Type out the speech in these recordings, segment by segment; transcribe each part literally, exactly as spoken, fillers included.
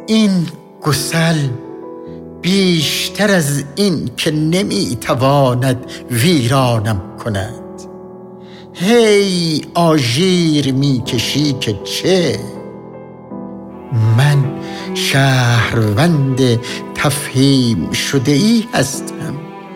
این گسل بیشتر از این که نمیتواند ویرانم کند. هی آژیر میکشی که چه؟ من شهروند تفهیم شده ای هستم.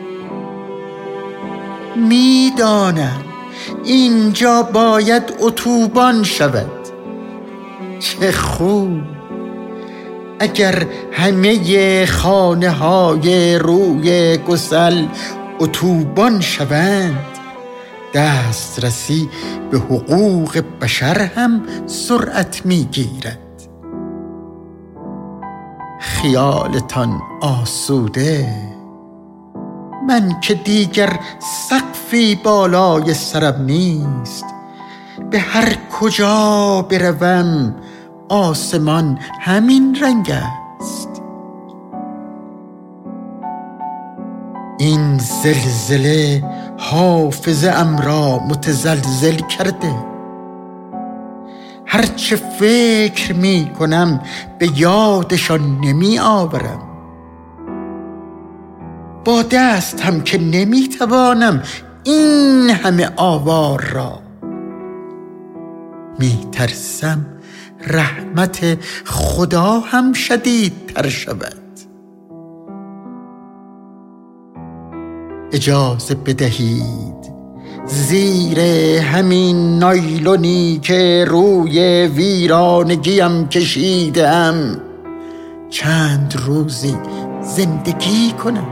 میدانم اینجا باید اتوبان شود. چه خوب اگر همه خانه های روی گسل اتوبان شوند، دسترسی به حقوق بشر هم سرعت میگیرد. خیالتان آسوده، من که دیگر سقفی بالای سرم نیست. به هر کجا بروم آسمان همین رنگ است. این زلزله حافظه ام را متزلزل کرده. هرچه فکر می کنم به یادشان نمی آورم. با دست هم که نمی توانم این همه آوار را. می ترسم رحمت خدا هم شدیدتر شود. اجازه بدهید زیر همین نایلونی که روی ویرانگیم کشیدم چند روزی زندگی کنم.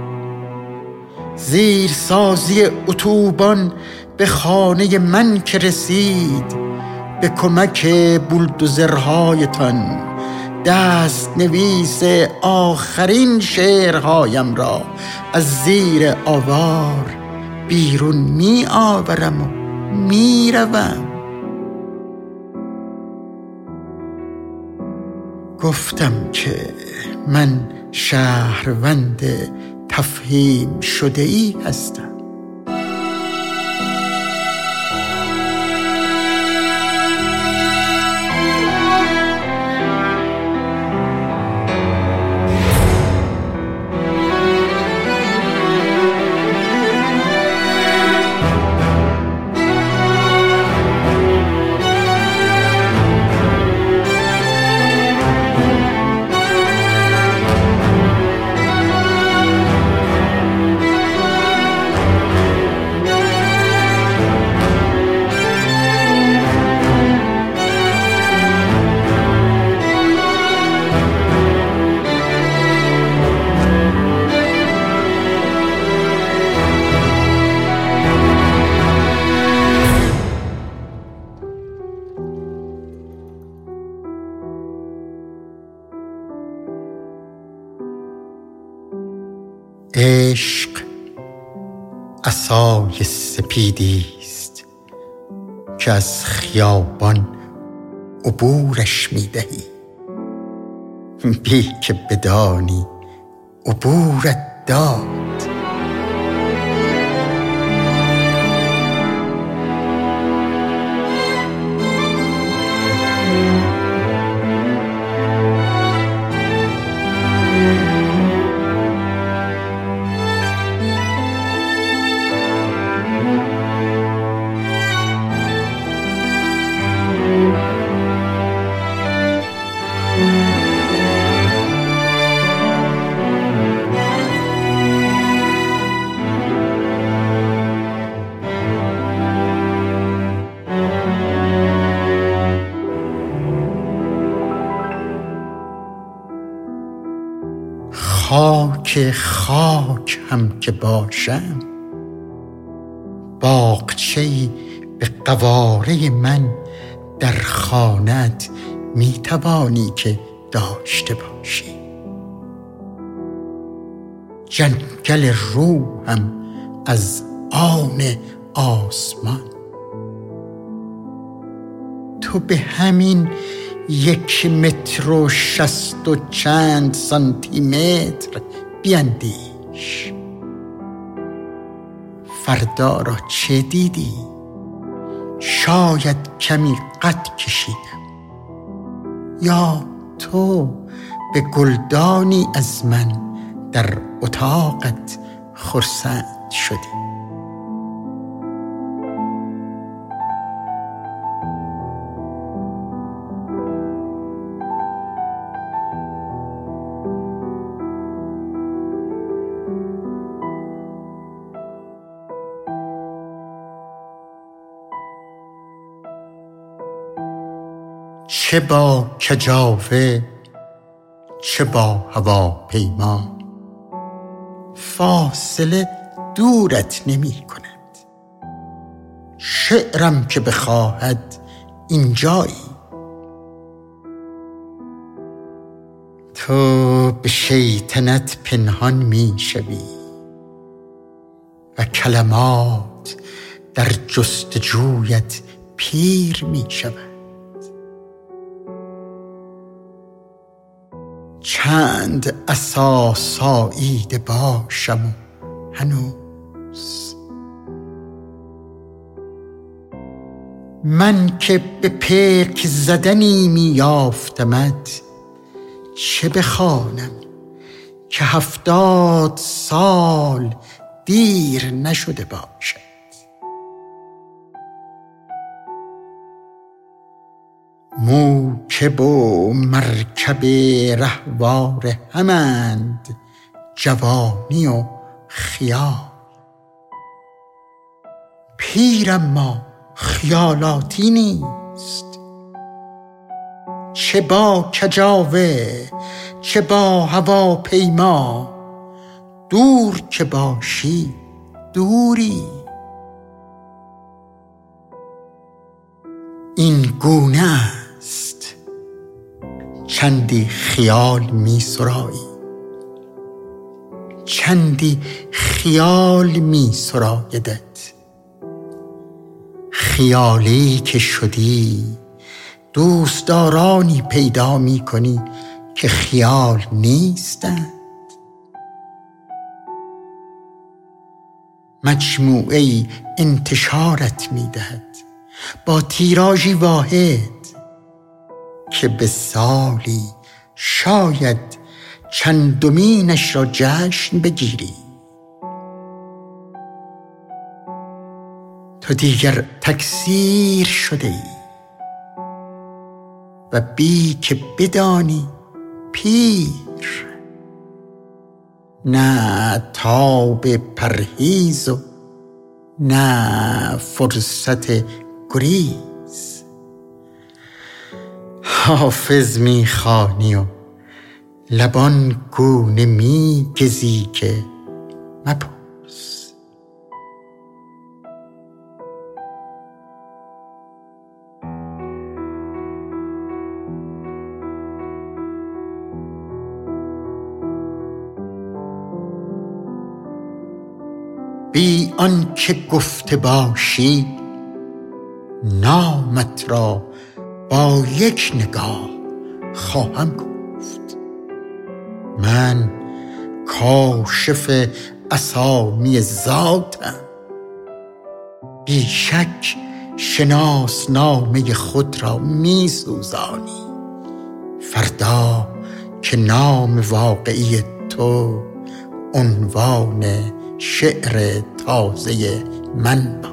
زیر سازی اتوبان به خانه من که رسید، به کمک بولدوزرهایتان دست نویس آخرین شعرهایم را از زیر آوار بیرون می آورم و می روم. گفتم که من شهروند تفهیم شده ای هستم. عشق عصای سپیدی است که از خیابان عبورش می‌دهی، بی که بدانی عبورت داد. خاک خاک هم که باشم، باغچه‌ای به قواره من در خانه‌ات می توانی که داشته باشی. جنگل روحم از آن آسمان. تو به همین یک متر و شست و چند سانتی متر بیندیش. فردا را چه دیدی؟ شاید کمی قد کشیدم، یا تو به گلدانی از من در اتاقت خرسند شدی. چه با کجاوه چه با هواپیما، فاصله دورت نمی کند. شعرم که بخواهد اینجایی، تو به شیطنت پنهان می شوی و کلمات در جستجویت پیر می شود. چند عصا ساییده باشم و هنوز، من که به پیک زدنی می یافتمت، چه بخوانم که هفتاد سال دیر نشده باشد. موکب و مرکب رهوار همند، جوانی و خیال. پیر اما خیالاتی نیست. چه با کجاوه چه با هواپیما، دور که باشی دوری. این گونه است چندی خیال می سرایی، چندی خیال می سرایدت. خیالی که شدی دوستدارانی پیدا می کنی که خیال نیستند. مجموعه انتشارت می دهد با تیراژی واحد که به سالی شاید چندمینش را جشن بگیری. تو دیگر تکثیر شده ای و بی که بدانی پیر. نه تاب پرهیز و نه فرصت گریز. حافظ می خوانی و لبان گونه می گزی که مپرس. بی آن که گفته باشی نامت را با یک نگاه خواهم گفت. من کاشف اسامی ذاتم. بی شک شناسنامه خود را می سوزانی فردا که نام واقعی تو عنوان شعر تازه من